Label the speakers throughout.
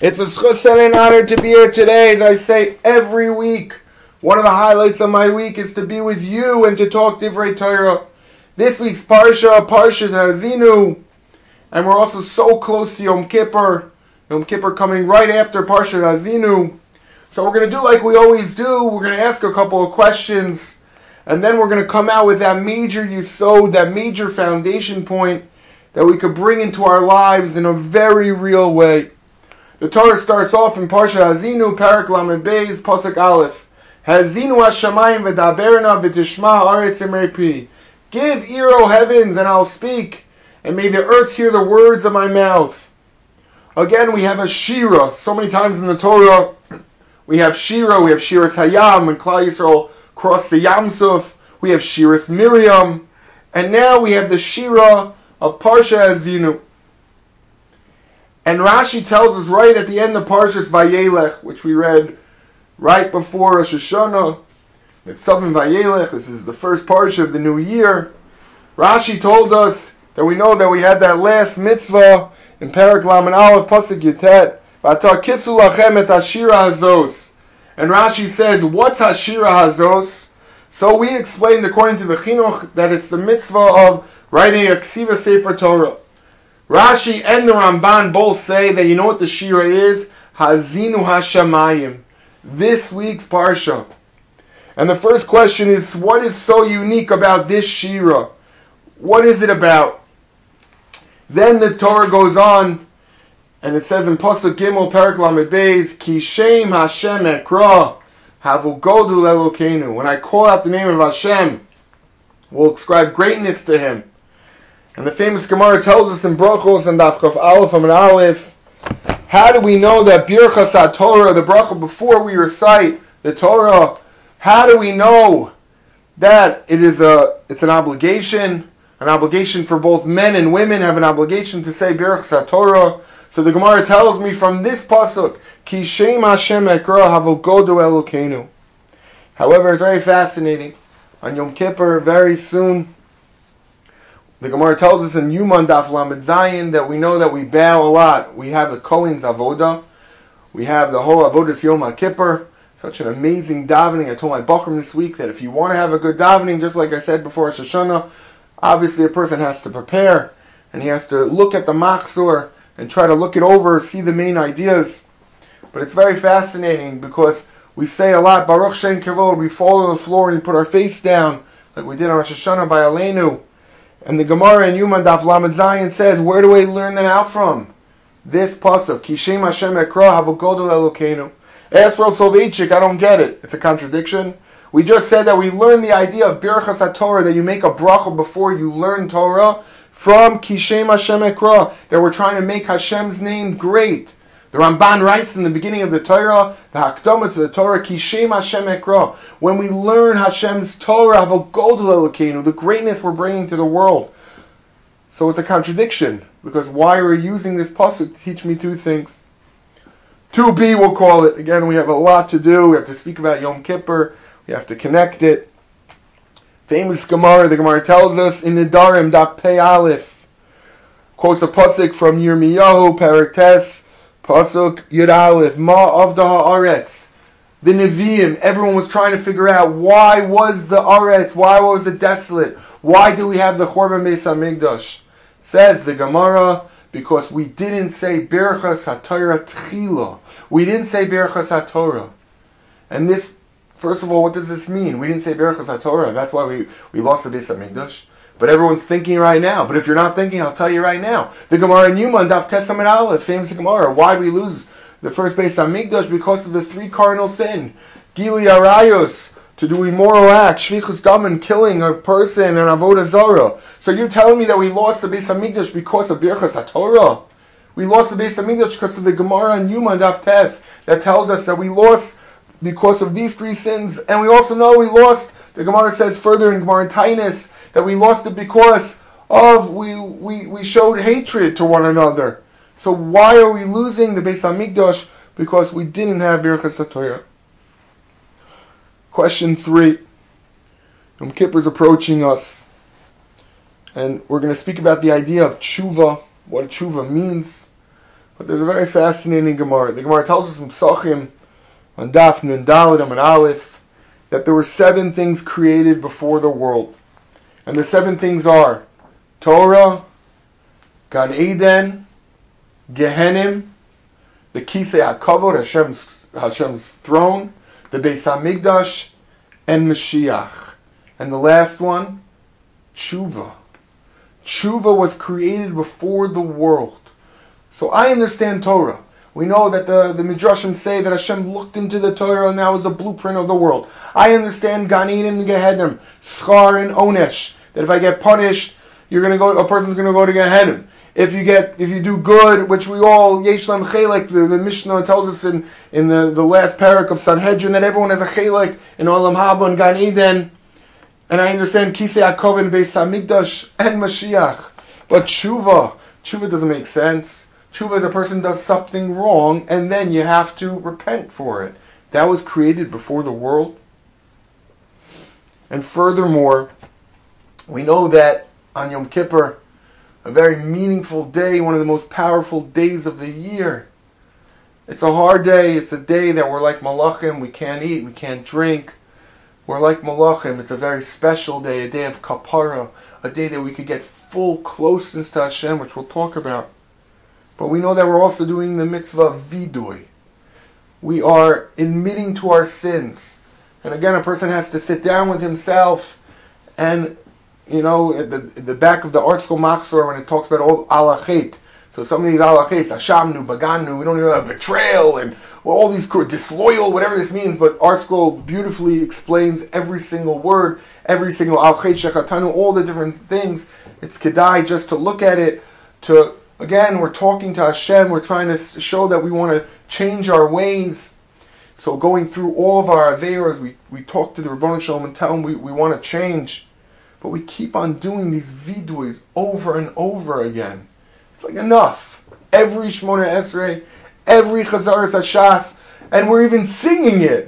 Speaker 1: It's a schus and an honor to be here today. As I say every week, one of the highlights of my week is to be with you and to talk Divrei Torah. This week's Parsha Ha'azinu, and we're also so close to Yom Kippur. Yom Kippur coming right after Parsha Ha'azinu. So we're going to do like we always do. We're going to ask a couple of questions, and then we're going to come out with that major yesod, that major foundation point that we could bring into our lives in a very real way. The Torah starts off in Parsha Ha'azinu, Parak Lamed Beis, Pasuk Aleph. Ha'azinu hashamayim v'daberna v'tishma ha'aretz imrei pi. Give ear, O heavens, and I'll speak, and may the earth hear the words of my mouth. Again, we have a shira. So many times in the Torah, we have shira. We have Shiras Hayam, when Klal Yisrael crossed the Yam Suf. We have Shiras Miriam. And now we have the shira of Parsha Ha'azinu. And Rashi tells us right at the end of Parshas Vayelech, which we read right before Rosh Hashanah, Mitzvah Vayelech, this is the first Parsha of the new year. Rashi told us that we know that we had that last mitzvah in Parak Lamed Aleph, Pasuk Yutet, V'ata kisu lachem et hashira hazos. And Rashi says, what's hashira hazos? So we explained, according to the Chinuch, that it's the mitzvah of writing a Ksiva Sefer Torah. Rashi and the Ramban both say that you know what the shira is? Ha'azinu hashamayim. This week's Parsha. And the first question is, what is so unique about this shira? What is it about? Then the Torah goes on, and it says in Pasuk Gimel, Parak Lamed Beis, Ki Shem Hashem Ekra, Havu Godul Elokeinu. When I call out the name of Hashem, we'll ascribe greatness to Him. And the famous Gemara tells us in Brachos and Daf Kaf Aleph and Aleph, how do we know that Birchas HaTorah, the bracha before we recite the Torah, how do we know that it's an obligation for both men and women have an obligation to say Birchas HaTorah? So the Gemara tells me from this pasuk, Ki Shem Hashem Ekra Havu Godu Elokeinu. However, it's very fascinating. On Yom Kippur, very soon, the Gemara tells us in Yuman Daf Lamed Zayin that we know that we bow a lot. We have the Kohen's Avodah. We have the whole Avodas Yom HaKippur. Such an amazing davening. I told my Bachrim this week that if you want to have a good davening, just like I said before Rosh Hashanah, obviously a person has to prepare, and he has to look at the Machzor and try to look it over, see the main ideas. But it's very fascinating because we say a lot, Baruch Shem Kavod, we fall on the floor and we put our face down, like we did on Rosh Hashanah by Aleinu. And the Gemara in Yuman Daf Lamed Zayin says, where do we learn that out from? This pasuk, Ki Shem Hashem Ekra Havu Godol Elokeinu. Ask Rav Soloveitchik, I don't get it. It's a contradiction. We just said that we learned the idea of Birchas HaTorah, that you make a bracha before you learn Torah, from Ki Shem Hashem Ekra, that we're trying to make Hashem's name great. The Ramban writes in the beginning of the Torah, the Hakdama to the Torah, Ki Shem Hashem Ekra. When we learn Hashem's Torah, Havu Godul Elokeinu, the greatness we're bringing to the world. So it's a contradiction, because why are we using this pasuk to teach me two things? 2b, we'll call it. Again, we have a lot to do. We have to speak about Yom Kippur. We have to connect it. Famous Gemara, the Gemara tells us in Nedarim, Daf Pei Aleph, quotes a pasuk from Yirmiyahu, Parak Tes, Pasuk Yud Aleph, Ma Avda Ha'aretz. The Nevi'im, everyone was trying to figure out why was the Aretz, why was it desolate? Why do we have the Chorban Beis HaMikdash? Says the Gemara, because we didn't say Birchas HaTorah Tchila. We didn't say Birchas HaTorah. And this, first of all, what does this mean? We didn't say Birchas HaTorah. That's why we lost the Beis HaMikdash. But everyone's thinking right now. But if you're not thinking, I'll tell you right now. The Gemara in Yuman Daf Tes Amud Aleph, famous Gemara. Why did we lose the first Beis HaMikdash? Because of the three cardinal sin. Gili Arayos, to do immoral acts, Shvichus Daman, killing a person, and Avodah Zarah. So you're telling me that we lost the Beis HaMikdash because of Birchas HaTorah? We lost the Beis HaMikdash because of the Gemara in Yuman Daf Tes that tells us that we lost because of these three sins. And we also know we lost, the Gemara says further in Gemara Tainis, that we lost it because of we showed hatred to one another. So why are we losing the Beis HaMikdash? Because we didn't have Birchas HaTorah. Question 3. Yom Kippur is approaching us, and we're going to speak about the idea of tshuva, what tshuva means. But there's a very fascinating Gemara. The Gemara tells us in Psachim, on Daf Nun Daled and Aleph, that there were 7 things created before the world. And the 7 things are Torah, Gan Eden, Gehenim, the Kisei HaKavod, Hashem's throne, the Beis HaMikdash, and Mashiach. And the last one, Tshuva. Tshuva was created before the world. So I understand Torah. We know that the Midrashim say that Hashem looked into the Torah and that was a blueprint of the world. I understand Gan Eden and Gehenim, Schar and Onesh. That if I get punished, a person's going to go to Gehenim. If you do good, which we all, Yesh Lam Chelek, the Mishnah tells us in the last parak of Sanhedrin that everyone has a Chelek in Olam Haba and Gan Eden. And I understand Kisei HaKavod and Beis HaMikdash and Mashiach. But Tshuva doesn't make sense. Tshuva is a person does something wrong and then you have to repent for it. That was created before the world. And furthermore, we know that on Yom Kippur, a very meaningful day, one of the most powerful days of the year. It's a hard day. It's a day that we're like Malachim. We can't eat. We can't drink. We're like Malachim. It's a very special day, a day of Kapara, a day that we could get full closeness to Hashem, which we'll talk about. But we know that we're also doing the mitzvah of Vidui. We are admitting to our sins. And again, a person has to sit down with himself and, at the back of the Art School Machzor, when it talks about all alachet. So some of these alachet, ashamnu, baganu, we don't even have betrayal and all these disloyal, whatever this means, but Art School beautifully explains every single word, every single alachet, shechatanu, all the different things. It's kedai just to look at it, again, we're talking to Hashem, we're trying to show that we want to change our ways. So going through all of our Aveiros, we talk to the Rebbeinu Shalom and tell them we want to change. But we keep on doing these viduis over and over again. It's like enough. Every Shmona Esrei, every Chazaras Hashas, and we're even singing it.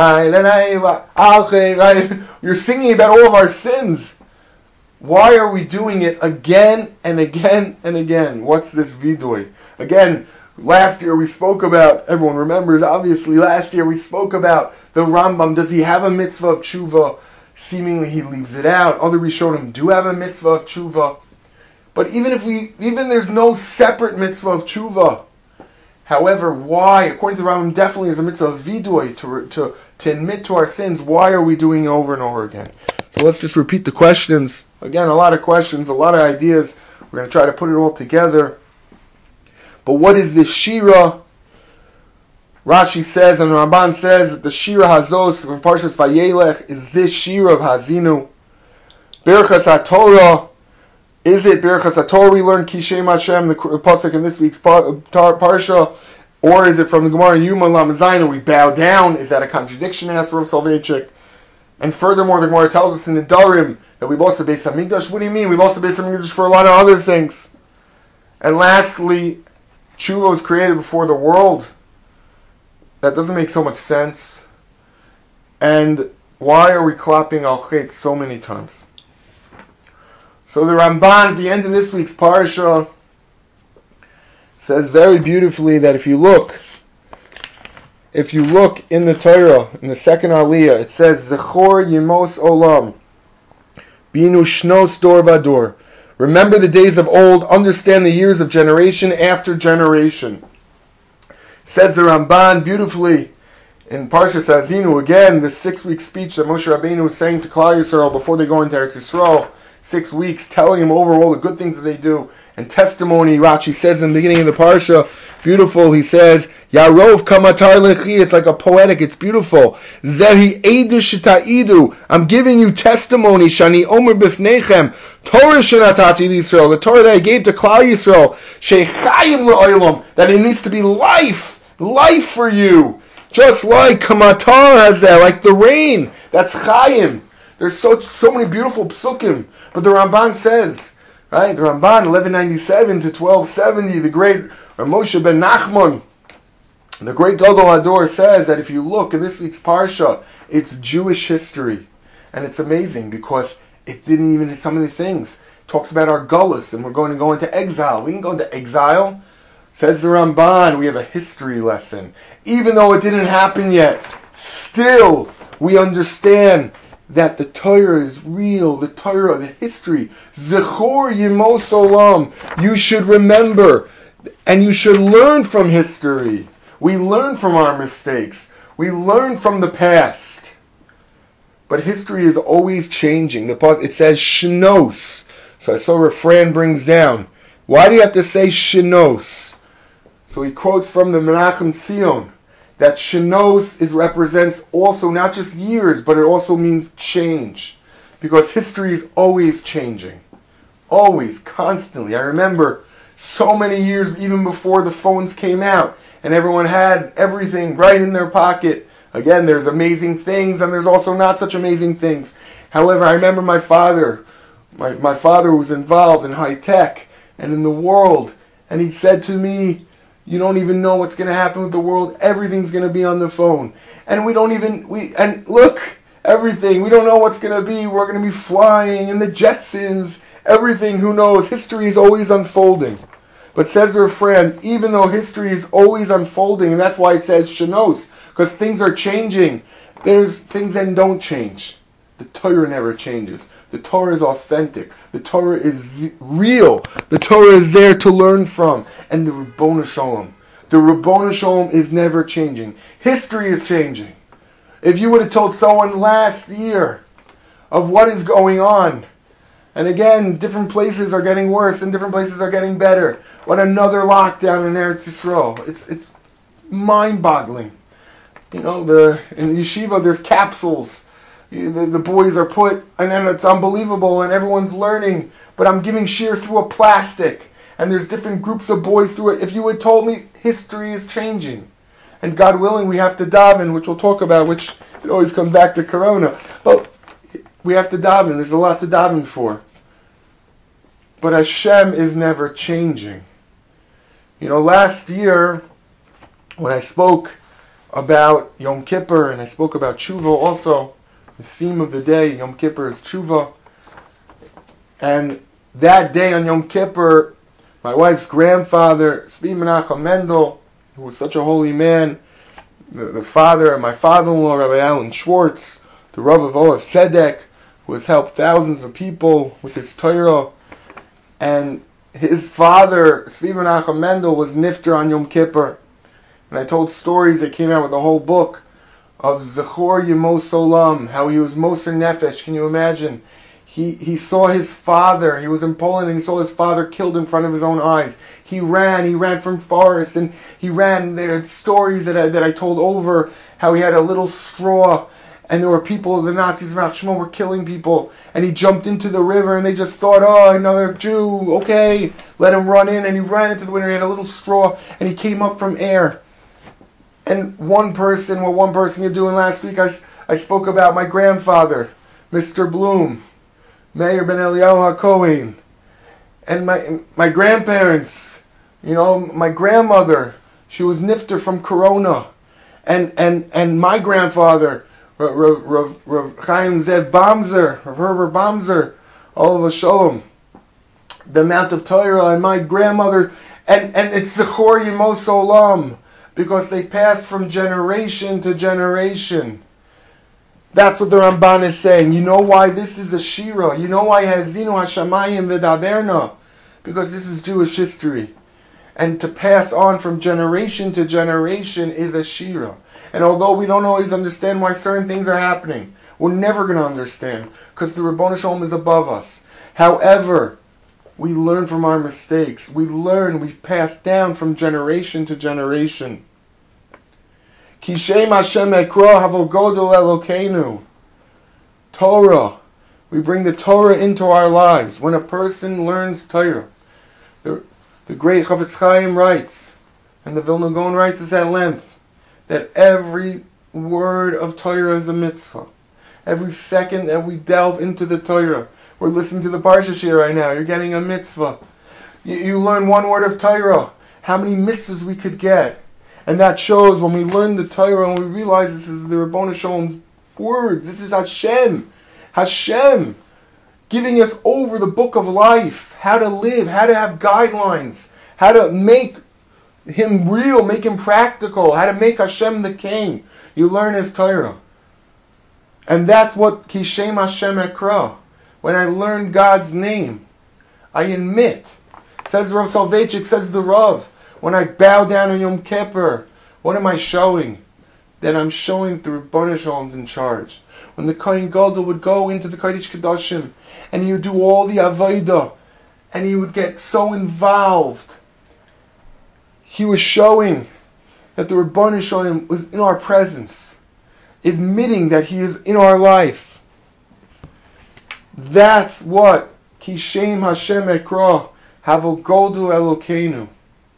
Speaker 1: You're singing about all of our sins. Why are we doing it again and again and again? What's this vidui? Again, last year we spoke about, everyone remembers, obviously, last year we spoke about the Rambam. Does he have a mitzvah of tshuva? Seemingly he leaves it out. Other Rishonim do have a mitzvah of tshuva. But even there's no separate mitzvah of tshuva. However, why? According to the Rambam, definitely is a mitzvah of vidui, to admit to our sins. Why are we doing it over and over again? So let's just repeat the questions. Again, a lot of questions, a lot of ideas. We're going to try to put it all together. But what is this Shira? Rashi says, and the Ramban says, that the Shira Hazos from Parshas Vayelech is this Shira of Hazinu. Birchas HaTorah, is it Birchas HaTorah we learn Kishem Hashem, the pasuk in this week's Parsha, or is it from the Gemara in Yuma Lamed Zayin, we bow down? Is that a contradiction? Asked Rav Soloveitchik. And furthermore, the Gemara tells us in the Darim that we lost the Beis HaMikdash. What do you mean? We lost the Beis HaMikdash for a lot of other things. And lastly, Tshuva was created before the world. That doesn't make so much sense. And why are we clapping al chet so many times? So the Ramban at the end of this week's Parsha says very beautifully that if you look in the Torah, in the second Aliyah, it says, Zechor Yemos Olam, Binu Shnos Dor Vador. Remember the days of old, understand the years of generation after generation. Says the Ramban beautifully in Parshas Hazinu, again, the 6-week speech that Moshe Rabbeinu was saying to Klal Yisrael before they go into Eretz Yisrael, 6 weeks, telling him over all the good things that they do, and testimony. Rashi says in the beginning of the Parsha, beautiful, he says, Yarov kamatar lechi, it's like a poetic, it's beautiful. Zehi eidu sheta'idu, I'm giving you testimony, shani omer bifnechem, Torah shenatati Yisrael, the Torah that I gave to Klal Yisrael, shechayim le'olam, that it needs to be life for you. Just like kamatar has that, like the rain, that's chayim. There's so many beautiful psukim, but the Ramban says, right? The Ramban 1197 to 1270, the great Moshe ben Nachman, the great Gadol Hador, says that if you look in this week's Parsha, it's Jewish history, and it's amazing because it didn't even hit some of the things. It talks about our gullus, and we're going to go into exile. We can go into exile. Says the Ramban, we have a history lesson. Even though it didn't happen yet, still we understand that the Torah is real, the Torah, the history. Zechor Yemos Olam. You should remember, and you should learn from history. We learn from our mistakes. We learn from the past. But history is always changing. It says Shnos. So I saw Refrain brings down. Why do you have to say Shnos? So he quotes from the Menachem Tzion that Shnos represents also not just years, but it also means change. Because history is always changing. Always, constantly. I remember so many years even before the phones came out and everyone had everything right in their pocket. Again, there's amazing things and there's also not such amazing things. However, I remember my father. My father was involved in high tech and in the world, and he said to me, you don't even know what's going to happen with the world. Everything's going to be on the phone. And we don't look, everything. We don't know what's going to be. We're going to be flying in the Jetsons. Everything, who knows? History is always unfolding. But says the refrain, even though history is always unfolding, and that's why it says Shanos, because things are changing. There's things that don't change. The Torah never changes. The Torah is authentic. The Torah is real. The Torah is there to learn from. And the Ribono Shalom. The Ribono Shalom is never changing. History is changing. If you would have told someone last year of what is going on, and again, different places are getting worse and different places are getting better. What another lockdown in Eretz Yisrael. It's mind-boggling. You know, in yeshiva there's capsules. The boys are put, and then it's unbelievable, and everyone's learning. But I'm giving shiur through a plastic, and there's different groups of boys through it. If you had told me history is changing, and God willing, we have to daven, which we'll talk about, which it always comes back to Corona. But we have to daven. There's a lot to daven for. But Hashem is never changing. You know, last year, when I spoke about Yom Kippur, and I spoke about Tshuva also, the theme of the day, Yom Kippur, is Tshuva. And that day on Yom Kippur, my wife's grandfather, Tzvi Menachem Mendel, who was such a holy man, the father of my father-in-law, Rabbi Alan Schwartz, the Rav of Oav Tzedek, who has helped thousands of people with his Torah, and his father, Tzvi Menachem Mendel, was nifter on Yom Kippur. And I told stories that came out with a whole book of Zechor Yemos Olam, how he was Moser Nefesh. Can you imagine? He saw his father. He was in Poland and he saw his father killed in front of his own eyes. He ran from forests, and he ran. There are stories that I told over how he had a little straw, and there were people, the Nazis, were killing people, and he jumped into the river, and they just thought, oh, another Jew, okay, let him run in, and he ran into the river, he had a little straw, and he came up from air. And what one person you're doing last week, I spoke about my grandfather, Mr. Bloom, Meir Ben Eliyahu HaKohen, and my grandparents, you know, my grandmother, she was nifter from Corona, and my grandfather, Rav Chaim Zev Bamzer, Rav Herbert Bamzer, Olav Shalom, the Mount of Torah, and my grandmother, and it's Zechor Yemos Olam, because they passed from generation to generation. That's what the Ramban is saying. You know why this is a shira? You know why Hazinu Hashamayim V'daberna? Because this is Jewish history. And to pass on from generation to generation is a shira. And although we don't always understand why certain things are happening, we're never going to understand, because the Ribono Shalom is above us. However, we learn from our mistakes. We pass down from generation to generation. Kishem Hashem Ekro Havogodol Elokeinu. Torah. We bring the Torah into our lives. When a person learns Torah, the great Chafetz Chaim writes, and the Vilna Gaon writes this at length, that every word of Torah is a mitzvah. Every second that we delve into the Torah, we're listening to the Parsha Shir right now, you're getting a mitzvah. You learn one word of Torah, how many mitzvahs we could get. And that shows when we learn the Torah and we realize this is the Ribono Shalom's words, this is Hashem giving us over the book of life, how to live, how to have guidelines, how to make him real, make him practical, how to make Hashem the king. You learn his Torah. And that's what Kishem Hashem Ekra. When I learn God's name, I admit. Says Rav Soloveitchik, says the Rav, when I bow down in Yom Kippur, what am I showing? That I'm showing the Rebbeinu Shalom's in charge. When the Kohen Gadol would go into the Kodesh Kodashim, and he would do all the Avodah, and he would get so involved, he was showing that the Rebbeinu Shalom was in our presence, admitting that he is in our life. That's what Kishem Hashem Ekra Havo Goldu Elokeinu.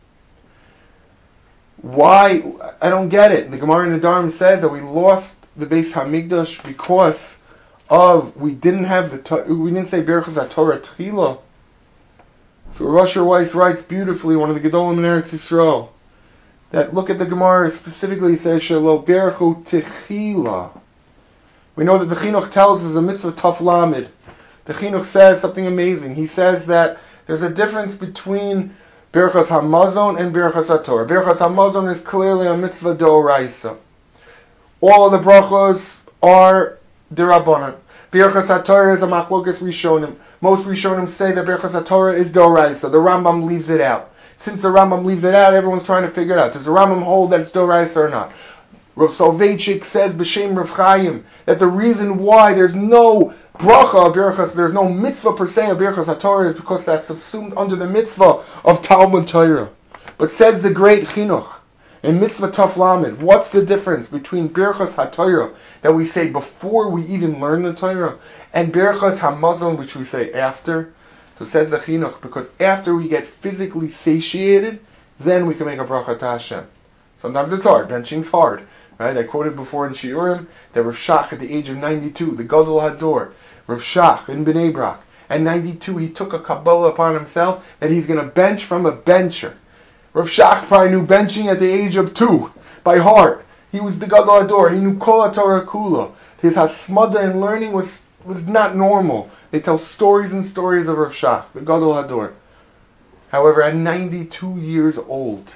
Speaker 1: Why? I don't get it. The Gemara in Nedarim says that we lost the Beis Hamikdash because of we didn't say Berachos HaTorah Tchila. So Rasher Weiss writes beautifully, one of the Gedolim in Eretz Yisrael, that look at the Gemara specifically, it says Shelo Berachu Tchila. We know that the Chinuch tells us a mitzvah Taf Lamed. The Chinuch says something amazing. He says that there's a difference between Berachos HaMazon and Berachos HaTorah. Berachos HaMazon is clearly a mitzvah d'oraisa. All of the brachos are d'Rabbanan. Berachos HaTorah is a machlokas Rishonim. Most Rishonim say that Berachos HaTorah is d'oraisa. The Rambam leaves it out. Since the Rambam leaves it out, everyone's trying to figure it out. Does the Rambam hold that it's d'oraisa or not? Rav Soloveitchik says b'shem Rav Chaim that the reason why there's no bracha of Berachos, there's no mitzvah per se of Berachos HaTorah is because that's subsumed under the mitzvah of Talmud Torah. But says the great Chinuch in Mitzvah Taf Lamed, what's the difference between Berachos HaTorah that we say before we even learn the Torah and Berachos HaMazon which we say after? So says the Chinuch, because after we get physically satiated, then we can make a bracha to Hashem. Sometimes it's hard. Benching's hard. Right? I quoted before in Shiurim that Rav Shach at the age of 92, the Gadol Hador, Rav Shach in Bnei Brak, at 92 he took a Kabbalah upon himself that he's going to bench from a bencher. Rav Shach probably knew benching at the age of 2 by heart. He was the Gadol Hador. He knew Kol HaTorah Kula. His hasmada and learning was not normal. They tell stories and stories of Rav Shach, the Gadol Hador. However, at 92 years old,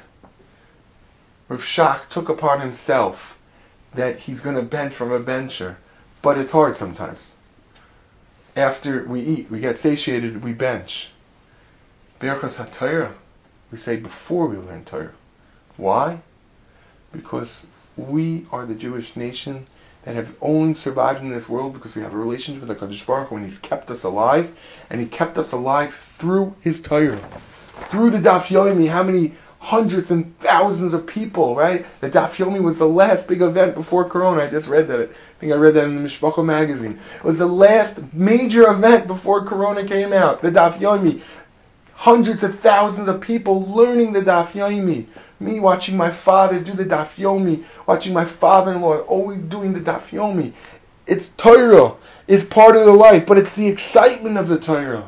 Speaker 1: Rav Shach took upon himself that he's going to bench from a bencher, but it's hard sometimes. After we eat, we get satiated, we bench. Berachos HaTorah, we say before we learn Torah. Why? Because we are the Jewish nation that have only survived in this world because we have a relationship with HaKadosh Baruch Hu, and He's kept us alive, and He kept us alive through His Torah. Through the Daf Yomi, how many hundreds and thousands of people, right? The Daf Yomi was the last big event before Corona. I just read that. I think I read that in the Mishpacha magazine. It was the last major event before Corona came out. The Daf Yomi. Hundreds of thousands of people learning the Daf Yomi. Me watching my father do the Daf Yomi. Watching my father-in-law always doing the Daf Yomi. It's Torah. It's part of the life. But it's the excitement of the Torah.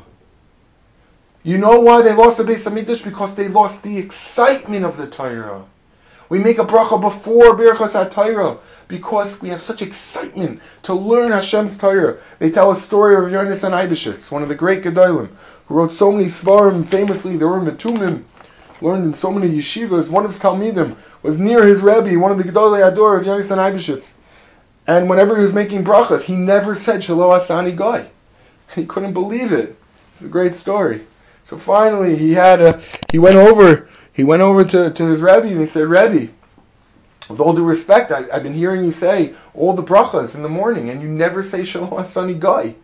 Speaker 1: You know why they lost the Beis Hamikdash? Because they lost the excitement of the Torah. We make a bracha before Berachos HaTorah because we have such excitement to learn Hashem's Torah. They tell a story of Yonasan Eibeshitz, one of the great Gedolim, who wrote so many svarim, famously the Urim Metumim, learned in so many yeshivas. One of his Talmidim was near his Rebbe, one of the Gedolei Ador of Yonasan Eibeshitz. And whenever he was making brachas, he never said Shelo Asani Goy. And he couldn't believe it. It's a great story. So finally, he went over to his Rebbe, and he said, Rebbe, with all due respect, I've been hearing you say all the brachas in the morning, and you never say Shalom Asani Goy.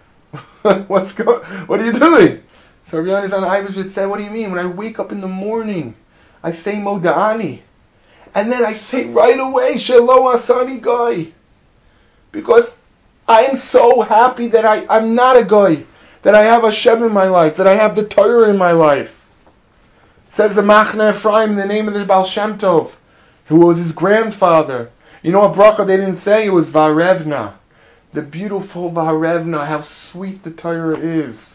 Speaker 1: What are you doing? So Rabbi Yonasan Eibeshitz said, what do you mean? When I wake up in the morning, I say Moda'ani, and then I say right away Shalom Asani Goy, because I am so happy that I'm not a Goy, that I have Hashem in my life, that I have the Torah in my life. Says the Machne Ephraim in the name of the Baal Shem Tov, who was his grandfather. You know what bracha they didn't say? It was Varevna. The beautiful Varevna, how sweet the Torah is.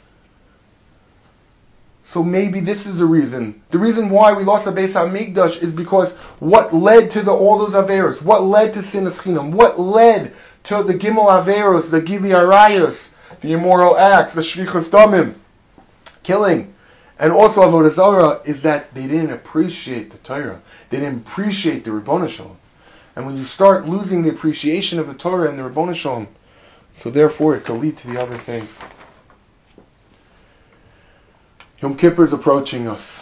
Speaker 1: So maybe this is the reason. The reason why we lost the Beis HaMikdash is because what led to all those Averos? What led to Sinas Chinam? What led to the Gimel Averos, the Gili Arayos, the immoral acts, the Shvichas Damim, killing, And also Avodah Zarah is that they didn't appreciate the Torah. They didn't appreciate the Ribono Shalom. And when you start losing the appreciation of the Torah and the Ribono Shalom, so therefore it can lead to the other things. Yom Kippur is approaching us.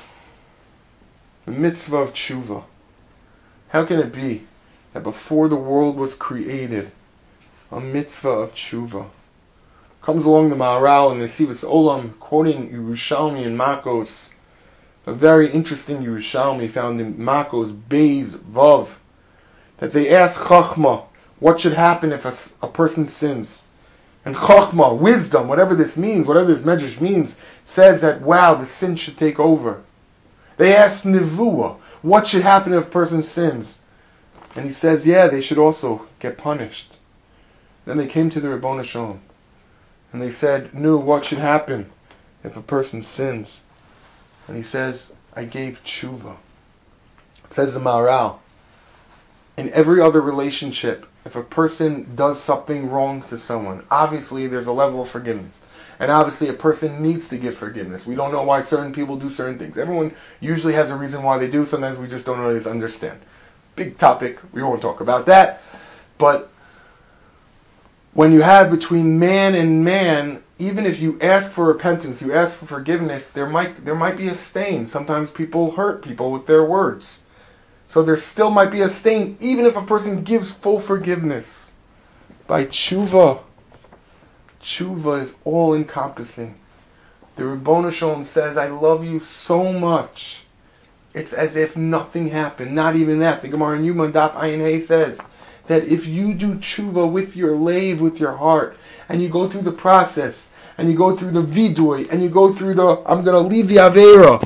Speaker 1: The mitzvah of tshuva. How can it be that before the world was created, a mitzvah of tshuva comes along the Maharal and Nesivos Olam, quoting Yerushalmi and Makos, a very interesting Yerushalmi found in Makos Beis Vav, that they ask Chachma, what should happen if a person sins? And Chachma, wisdom, whatever this means, whatever this medrash means, says that, wow, the sin should take over. They ask Nevuah, what should happen if a person sins? And he says, yeah, they should also get punished. Then they came to the Ribono Shalom, and they said, no, what should happen if a person sins? And he says, I gave tshuva. It says the Maharal, in every other relationship, if a person does something wrong to someone, obviously there's a level of forgiveness. And obviously a person needs to give forgiveness. We don't know why certain people do certain things. Everyone usually has a reason why they do. Sometimes we just don't always understand. Big topic. We won't talk about that. But when you have between man and man, even if you ask for repentance, you ask for forgiveness, there might be a stain. Sometimes people hurt people with their words. So there still might be a stain, even if a person gives full forgiveness. By tshuva. Tshuva is all-encompassing. The Ribono Shalom says, I love you so much. It's as if nothing happened. Not even that. The Gemara in Yuma Daf Ayin Hey says that if you do tshuva with your leiv, with your heart, and you go through the process, and you go through the vidui, and you go through the, I'm going to leave the Aveira,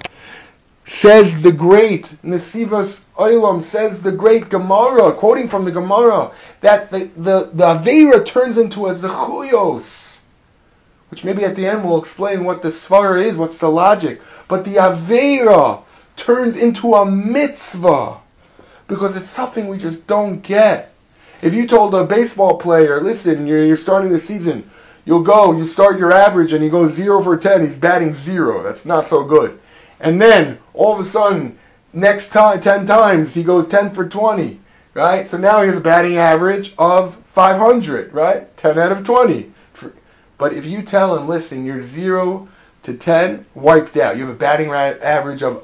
Speaker 1: says the great Nesivos Olam, says the great Gemara, quoting from the Gemara, that the Aveira turns into a Zechuyos, which maybe at the end we'll explain what the Svara is, what's the logic. But the Aveira turns into a mitzvah, because it's something we just don't get. If you told a baseball player, listen, you're starting the season, you start your average and you go 0 for 10, he's batting 0. That's not so good. And then, all of a sudden, next time, 10 times, he goes 10 for 20, right? So now he has a batting average of 500, right? 10 out of 20. But if you tell him, listen, you're 0 to 10, wiped out. You have a batting average of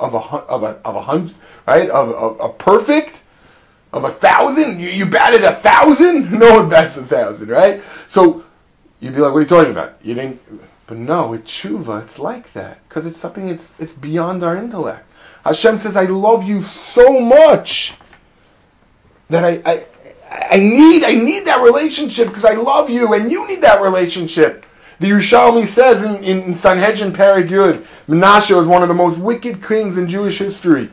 Speaker 1: 100, right? Of a perfect, of 1,000. You batted 1,000? No one bats 1,000, right? So you'd be like, what are you talking about? You didn't. But no, with tshuva, it's like that. Because it's something, it's beyond our intellect. Hashem says, I love you so much that I need that relationship because I love you and you need that relationship. The Yerushalmi says in Sanhedrin Perek Yud, Menashe was one of the most wicked kings in Jewish history.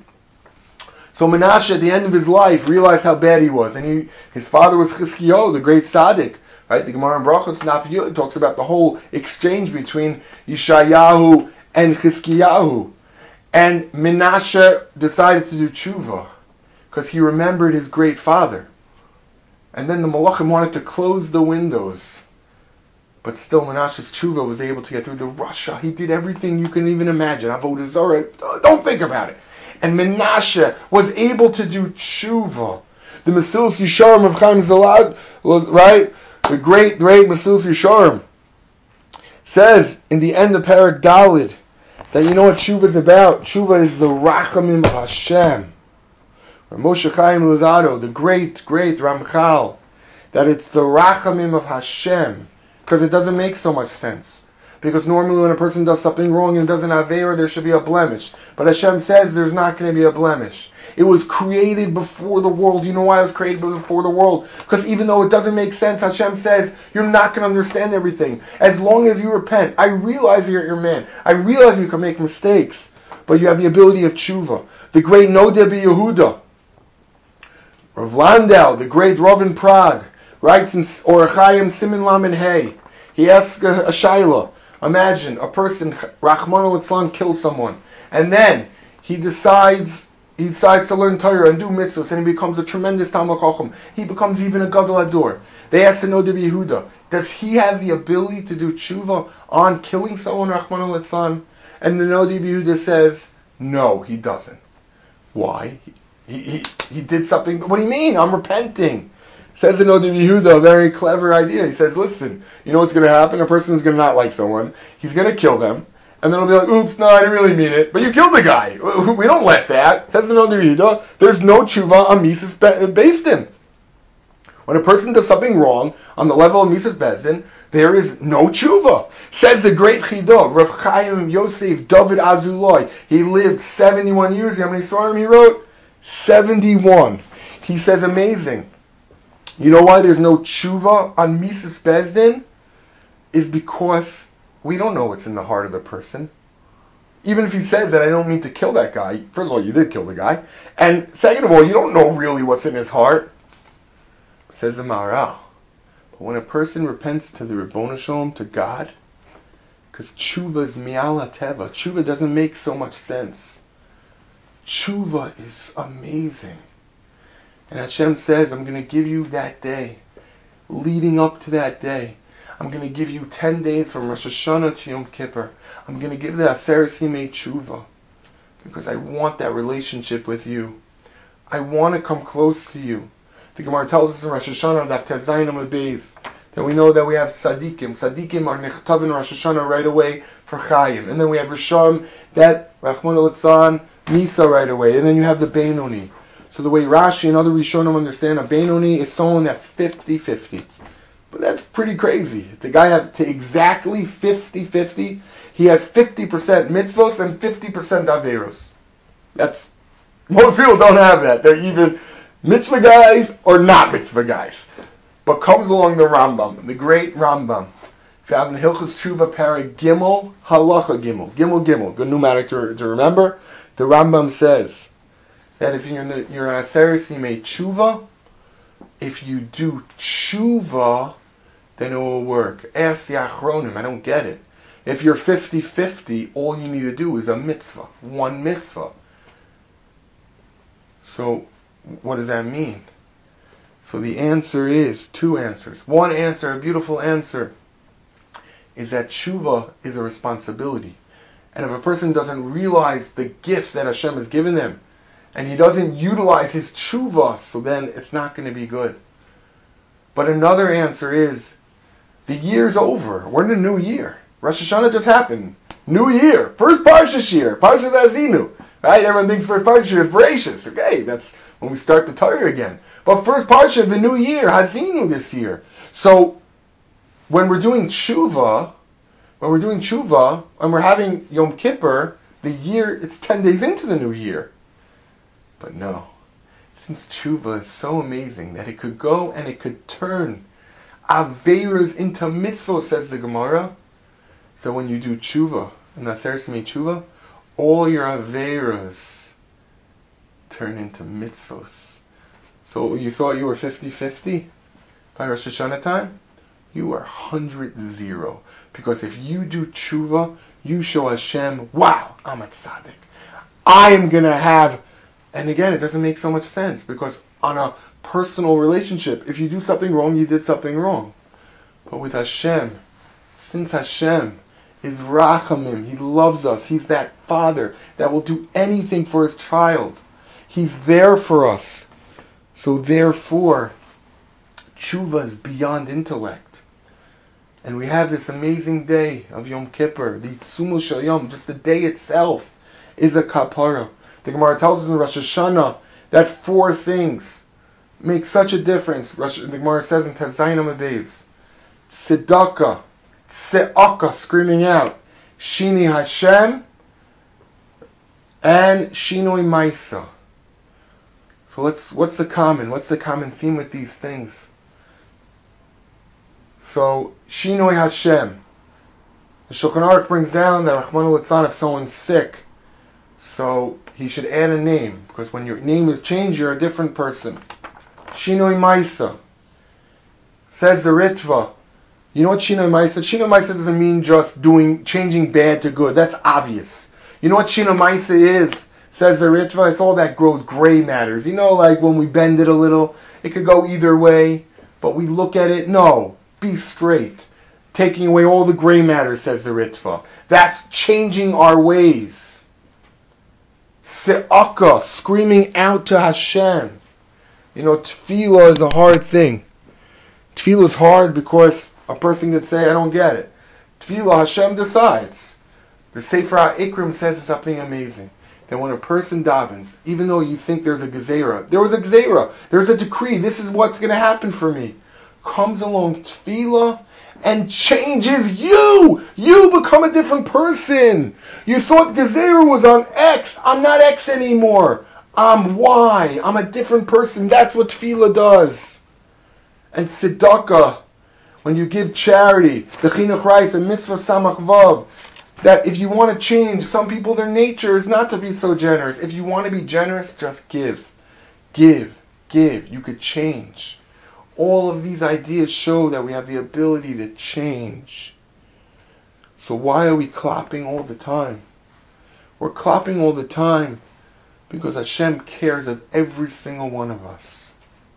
Speaker 1: So Menashe, at the end of his life, realized how bad he was. And his father was Chizkiyahu, the great tzaddik. Right? The Gemara in Brachos Naf Yud talks about the whole exchange between Yeshayahu and Chizkiyahu. And Menashe decided to do tshuva because he remembered his great father. And then the Malachim wanted to close the windows. But still Menashe's tshuva was able to get through the Russia. He did everything you can even imagine. Avodah Zarah, don't think about it. And Menashe was able to do tshuva. The Mesilas Yesharim of Chaim Zalad was, right? The great Mesilas Yesharim says in the end of Perek Dalid that you know what tshuva is about? Tshuva is the Rachamim of Hashem. Moshe Chaim Luzzatto, the great Ramchal, that it's the Rachamim of Hashem, because it doesn't make so much sense. Because normally when a person does something wrong and doesn't have Aveira, there should be a blemish. But Hashem says there's not going to be a blemish. It was created before the world. You know why it was created before the world? Because even though it doesn't make sense, Hashem says you're not going to understand everything. As long as you repent, I realize you're man. I realize you can make mistakes. But you have the ability of tshuva. The great Nodeh Yehuda, Rav Landau, the great Rav in Prague, writes in Orach Chaim Siman Lamed Hey. He asks a shayla. Imagine a person, Rachmana litzlan, kills someone, and then he decides to learn Torah and do mitzvahs, and he becomes a tremendous Talmid Chacham. He becomes even a Gadol Hador. They ask the Nodeh Yehuda, does he have the ability to do tshuva on killing someone, Rachmana litzlan? And the Nodi Yehuda says, no, he doesn't. Why? He did something. What do you mean? I'm repenting. Says the Nodi Yehuda, a very clever idea. He says, listen, you know what's going to happen? A person is going to not like someone. He's going to kill them. And then he'll be like, oops, no, I didn't really mean it. But you killed the guy. We don't let that. Says the Nodi Yehuda, there's no tshuva on Mises Beis. When a person does something wrong on the level of Mises Beis, there is no tshuva. Says the great Chidah, Rav Chaim Yosef David Azulai. He lived 71 years. How many Svarim he wrote? 71. He says, amazing. You know why there's no tshuva on Mises Beis? Is because we don't know what's in the heart of the person. Even if he says that I don't mean to kill that guy, first of all, you did kill the guy. And second of all, you don't know really what's in his heart. Says the Maharal. But when a person repents to the Ribono Shalom, to God, because tshuva is mi'ala teva, tshuva doesn't make so much sense. Tshuva is amazing. And Hashem says, I'm going to give you that day, leading up to that day. I'm going to give you 10 days from Rosh Hashanah to Yom Kippur. I'm going to give the Aseres Yimei Tshuva, because I want that relationship with you. I want to come close to you. The Gemara tells us in Rosh Hashanah that Tezayin Amud Beis, that we know that we have Tzadikim. Tzadikim are Nechtav in Rosh Hashanah right away for Chaim. And then we have Risham, that Rachmana Litzlan, Misa right away. And then you have the Beinoni. So the way Rashi and other Rishonim understand, a Beinoni is someone that's 50-50. But that's pretty crazy. The guy have to exactly 50-50. He has 50% mitzvos and 50% averos. Most people don't have that. They're either mitzvah guys or not mitzvah guys. But comes along the Rambam, the great Rambam, found in Hilchos Tshuva Para Gimel, Halacha Gimel, good pneumatic to remember. The Rambam says that if you're in Aseres Yimei Tshuva, if you do tshuva, then it will work. Ask the Achronim, I don't get it. If you're 50-50, all you need to do is a mitzvah, one mitzvah. So, what does that mean? So the answer is, two answers. One answer, a beautiful answer, is that tshuva is a responsibility. And if a person doesn't realize the gift that Hashem has given them, and he doesn't utilize his tshuva, so then it's not going to be good. But another answer is, the year's over. We're in a new year. Rosh Hashanah just happened. New year. First Parshas year. Parshas Azinu. Right? Everyone thinks first Parshas year is Bereshis. Okay, that's when we start the Torah again. But first Parsha of the new year, Hazinu this year. So, when we're doing tshuva, and we're having Yom Kippur, the year, it's 10 days into the new year. But no. Since tshuva is so amazing that it could go and it could turn Averas into mitzvot, says the Gemara. So when you do tshuva, and Aseres Yimei Tshuva, all your Averas turn into mitzvos. So you thought you were 50-50 by Rosh Hashanah time? You are 100-0. Because if you do tshuva, you show Hashem, wow, I'm a tzaddik. I am going to have, and again, it doesn't make so much sense, because on a personal relationship, if you do something wrong, you did something wrong. But with Hashem, since Hashem is Rachamim, He loves us, He's that Father that will do anything for His child. He's there for us. So therefore, tshuva is beyond intellect. And we have this amazing day of Yom Kippur, the Tzumul Shel Yom, just the day itself is a kapara. The Gemara tells us in Rosh Hashanah that 4 things make such a difference. The Gemara says in Tezayin Amud Beis, tzedakah, tze'aka, screaming out, shini Hashem, and shinoi maisa. So what's the common theme with these things? So, Shinoi Hashem. The Shulchan Aruch brings down that Rachmana Litzlan, if someone's sick, so he should add a name, because when your name is changed, you're a different person. Shinoi Maisa. Says the Ritva. You know what Shinoi Maisa? Shinoi Maisa doesn't mean just changing bad to good. That's obvious. You know what Shinoi Maisa is? Says the Ritva, it's all that grows gray matters. You know, like when we bend it a little, it could go either way, but we look at it, no. Be straight. taking away all the gray matter, says the Ritva. That's changing our ways. Se'aka, screaming out to Hashem. You know, tefillah is a hard thing. Tefillah is hard because a person could say, I don't get it. Tefillah, Hashem decides. The Sefer HaIkrim says something amazing. That when a person davens, even though you think there's a gezerah, there was a gezerah, there's a decree, this is what's going to happen for me. Comes along tefillah and changes you. You become a different person. You thought gezerah was on X. I'm not X anymore. I'm Y. I'm a different person. That's what tefillah does. And tzedakah, when you give charity, the chinuch writes in mitzvah samach vav, that if you want to change, some people, their nature is not to be so generous. If you want to be generous, just give. Give. Give. You could change. All of these ideas show that we have the ability to change. So why are we clapping all the time? We're clapping all the time because Hashem cares of every single one of us.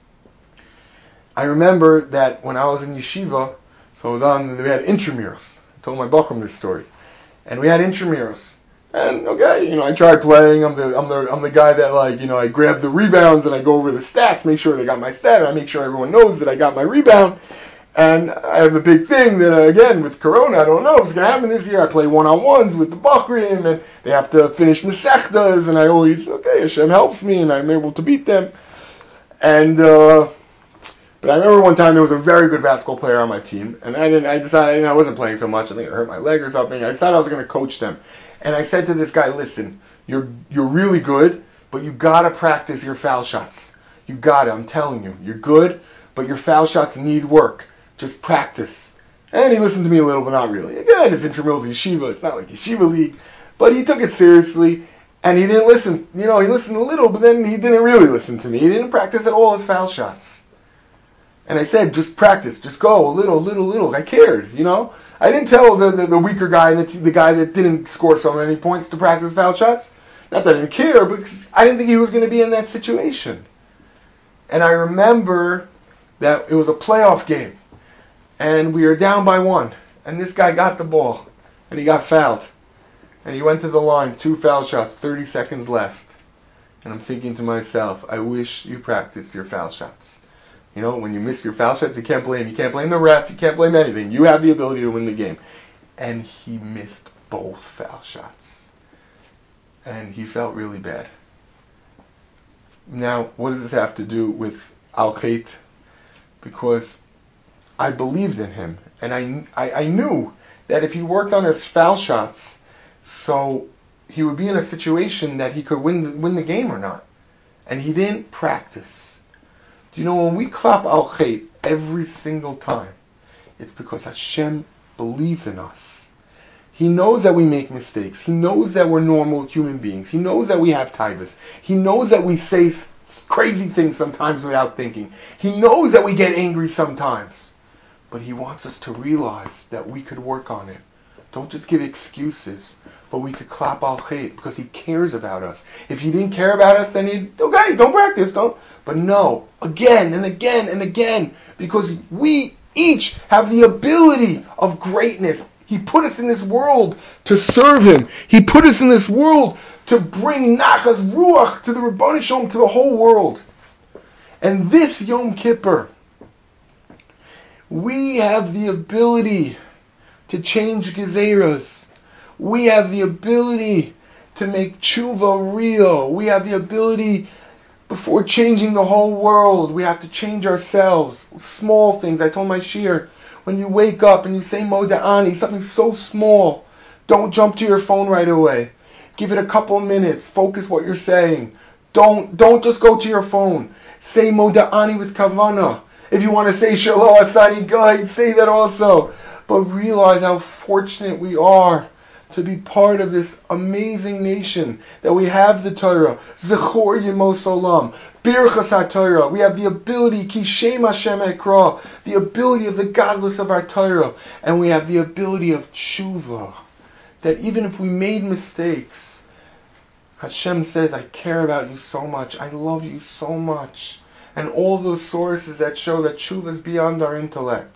Speaker 1: I remember that when I was in yeshiva, so we had intramurals. I told my Bachram this story. And we had intramurals. And okay, I tried playing. I'm the guy that I grab the rebounds and I go over the stats, make sure they got my stat, and I make sure everyone knows that I got my rebound. And I have a big thing that again with Corona, I don't know if it's gonna happen this year. I play one-on-ones with the Bachrim, and they have to finish Masechtas, and I always Hashem helps me, and I'm able to beat them. And but I remember one time there was a very good basketball player on my team, and I decided I wasn't playing so much. I think it hurt my leg or something. I decided I was going to coach them. And I said to this guy, listen, you're really good, but you got to practice your foul shots. You got to, I'm telling you. You're good, but your foul shots need work. Just practice. And he listened to me a little, but not really. Again, it's intramurals yeshiva. It's not like yeshiva league. But he took it seriously, and he didn't listen. He listened a little, but then he didn't really listen to me. He didn't practice at all his foul shots. And I said, just practice, just go, a little. I cared, I didn't tell the weaker guy and the guy that didn't score so many points to practice foul shots. Not that I didn't care, because I didn't think he was going to be in that situation. And I remember that it was a playoff game, and we were down by 1, and this guy got the ball, and he got fouled. And he went to the line, 2 foul shots, 30 seconds left. And I'm thinking to myself, I wish you practiced your foul shots. When you miss your foul shots, you can't blame the ref, you can't blame anything. You have the ability to win the game. And he missed both foul shots. And he felt really bad. Now, what does this have to do with Al-Khait? Because I believed in him. And I knew that if he worked on his foul shots, so he would be in a situation that he could win the game or not. And he didn't practice. Do you know, when we clap Al-Khait every single time, it's because Hashem believes in us. He knows that we make mistakes. He knows that we're normal human beings. He knows that we have taivas. He knows that we say crazy things sometimes without thinking. He knows that we get angry sometimes. But He wants us to realize that we could work on it. Don't just give excuses, but we could clap Al-Khait because He cares about us. If He didn't care about us, then don't practice, don't. But no, again and again and again, because we each have the ability of greatness. He put us in this world to serve Him. He put us in this world to bring Nachas Ruach to the Rebbeinu Shalom, to the whole world. And this Yom Kippur, we have the ability to change gezeras. We have the ability to make tshuva real. We have the ability, before changing the whole world, we have to change ourselves. Small things. I told my shiur, when you wake up and you say Moda'ani, something so small, don't jump to your phone right away. Give it a couple minutes. Focus what you're saying. Don't just go to your phone. Say Moda'ani with Kavanah. If you want to say Shalom Asani, go ahead, say that also. But realize how fortunate we are to be part of this amazing nation, that we have the Torah, Zechor Yemos Olam, Birchas HaTorah. We have the ability, Ki Shem Hashem Ekra, the ability of the godless of our Torah, and we have the ability of tshuva, that even if we made mistakes, Hashem says, I care about you so much, I love you so much. And all those sources that show that tshuva is beyond our intellect.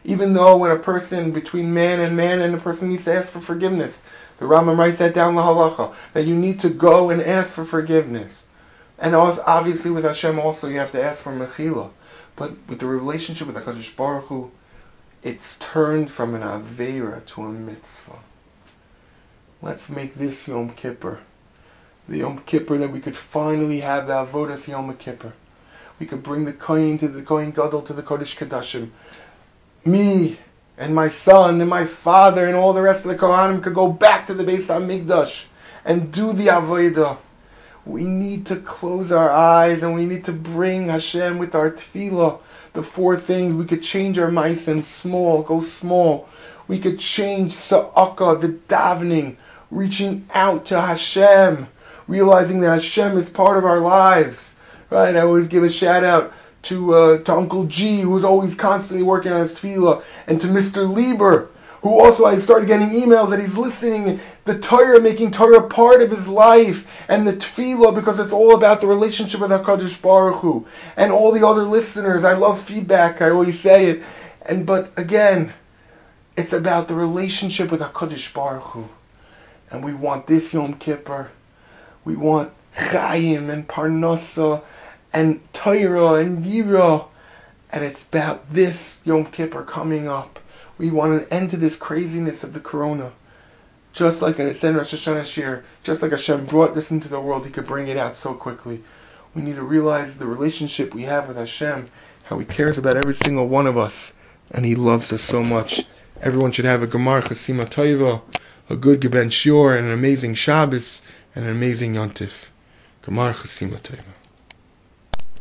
Speaker 1: Even though when a person, between man, and a person needs to ask for forgiveness. The Rambam writes that down in the halacha, that you need to go and ask for forgiveness. And also, obviously with Hashem also you have to ask for mechila. But with the relationship with HaKadosh Baruch Hu, it's turned from an aveira to a mitzvah. Let's make this Yom Kippur the Yom Kippur that we could finally have the avodas Yom Kippur. We could bring the Kohen to the Kohen Gadol to the Kodesh Kodashim. Me and my son and my father and all the rest of the Kohanim could go back to the Beis HaMikdash and do the avodah. We need to close our eyes and we need to bring Hashem with our tefillah. The 4 things. We could change our mice and go small. We could change sa'aka, the davening, reaching out to Hashem, realizing that Hashem is part of our lives. Right? I always give a shout out to Uncle G, who's always constantly working on his tefillah, and to Mr. Lieber, who also I started getting emails that he's listening, the Torah, making Torah part of his life, and the tefillah, because it's all about the relationship with HaKadosh Baruch Hu, and all the other listeners. I love feedback, I always say it, but again, it's about the relationship with HaKadosh Baruch Hu, and we want this Yom Kippur, we want Chaim and Parnasa and Torah and Yira, and it's about this Yom Kippur coming up. We want an end to this craziness of the Corona. Just like I said in Rosh Hashanah Shir, just like Hashem brought this into the world, He could bring it out so quickly. We need to realize the relationship we have with Hashem, how He cares about every single one of us, and He loves us so much. Everyone should have a Gemar Chasima Toiva, a good Geben Shiur, and an amazing Shabbos, and an amazing Yontif. Gemar Chasima Toiva.